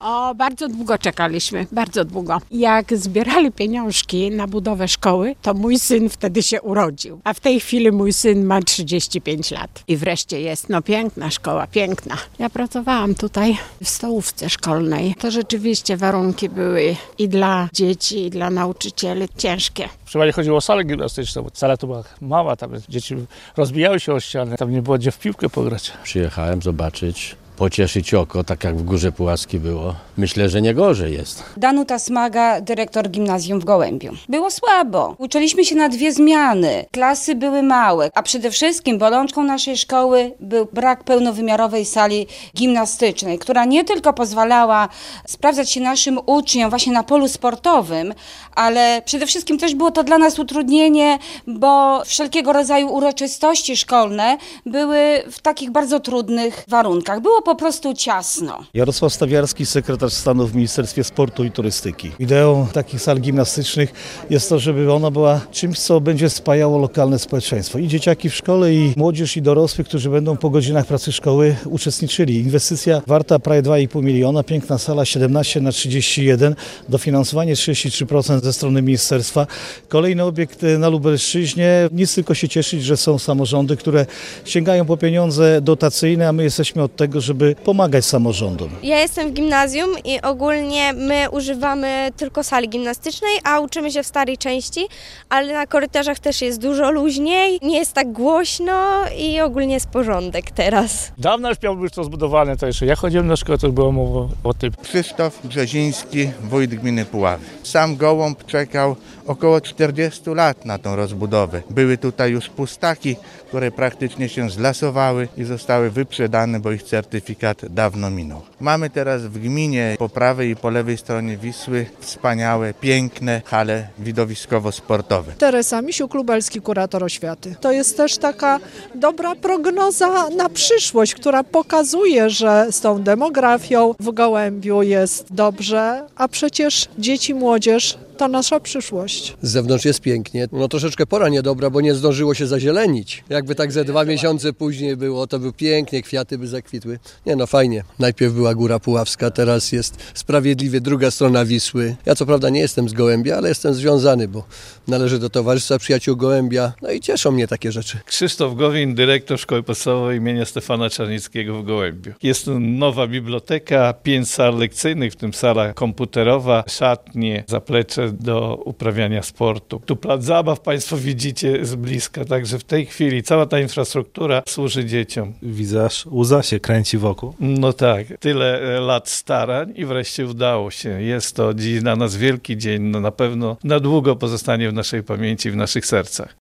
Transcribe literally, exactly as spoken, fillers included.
O, bardzo długo czekaliśmy, bardzo długo. Jak zbierali pieniążki na budowę szkoły, to mój syn wtedy się urodził. A w tej chwili mój syn ma trzydzieści pięć lat. I wreszcie jest, no piękna szkoła, piękna. Ja pracowałam tutaj w stołówce szkolnej. To rzeczywiście warunki były i dla dzieci, i dla nauczycieli ciężkie. Przeważnie chodziło o salę gimnastyczną, bo sala to była mała, tam dzieci rozbijały się o ścianę, tam nie było gdzie w piłkę pograć. Przyjechałem zobaczyć, pocieszyć oko, tak jak w Górze Puławskiej było. Myślę, że nie gorzej jest. Danuta Smaga, dyrektor gimnazjum w Gołębiu. Było słabo. Uczyliśmy się na dwie zmiany. Klasy były małe, a przede wszystkim bolączką naszej szkoły był brak pełnowymiarowej sali gimnastycznej, która nie tylko pozwalała sprawdzać się naszym uczniom właśnie na polu sportowym, ale przede wszystkim też było to dla nas utrudnienie, bo wszelkiego rodzaju uroczystości szkolne były w takich bardzo trudnych warunkach. Było po prostu ciasno. Jarosław Stawiarski, sekretarz stanu w Ministerstwie Sportu i Turystyki. Ideą takich sal gimnastycznych jest to, żeby ona była czymś, co będzie spajało lokalne społeczeństwo. I dzieciaki w szkole, i młodzież, i dorosłych, którzy będą po godzinach pracy szkoły uczestniczyli. Inwestycja warta prawie dwa i pół miliona, piękna sala siedemnaście na trzydzieści jeden, dofinansowanie trzydzieści trzy procent ze strony ministerstwa. Kolejny obiekt na Lubelszczyźnie. Nic tylko się cieszyć, że są samorządy, które sięgają po pieniądze dotacyjne, a my jesteśmy od tego, żeby pomagać samorządom. Ja jestem w gimnazjum i ogólnie my używamy tylko sali gimnastycznej, a uczymy się w starej części, ale na korytarzach też jest dużo luźniej, nie jest tak głośno i ogólnie jest porządek teraz. Dawno już miało być to zbudowane, to jeszcze ja chodziłem na szkołę, to już było mowa o tym. Krzysztof Brzeziński, wójt gminy Puławy. Sam Gołąb czekał około czterdzieści lat na tą rozbudowę. Były tutaj już pustaki, które praktycznie się zlasowały i zostały wyprzedane, bo ich certyfikat dawno minął. Mamy teraz w gminie po prawej i po lewej stronie Wisły wspaniałe, piękne hale widowiskowo-sportowe. Teresa Misiuk-Lubelski, kurator oświaty. To jest też taka dobra prognoza na przyszłość, która pokazuje, że z tą demografią w Gołębiu jest dobrze, a przecież dzieci, młodzież to nasza przyszłość. Z zewnątrz jest pięknie. No troszeczkę pora niedobra, bo nie zdążyło się zazielenić. Jakby tak ze dwa miesiące później było, to by pięknie, kwiaty by zakwitły. Nie no, fajnie. Najpierw była Góra Puławska, teraz jest sprawiedliwie druga strona Wisły. Ja co prawda nie jestem z Gołębia, ale jestem związany, bo należę do Towarzystwa Przyjaciół Gołębia. No i cieszą mnie takie rzeczy. Krzysztof Gowin, dyrektor Szkoły Podstawowej imienia Stefana Czarnickiego w Gołębiu. Jest tu nowa biblioteka, pięć sal lekcyjnych, w tym sala komputerowa, szatnie, zaplecze do uprawiania sportu. Tu plac zabaw Państwo widzicie z bliska, także w tej chwili cała ta infrastruktura służy dzieciom. Widzę, aż łza się kręci wokół. No tak, tyle lat starań i wreszcie udało się. Jest to dziś dla nas wielki dzień, no na pewno na długo pozostanie w naszej pamięci, w naszych sercach.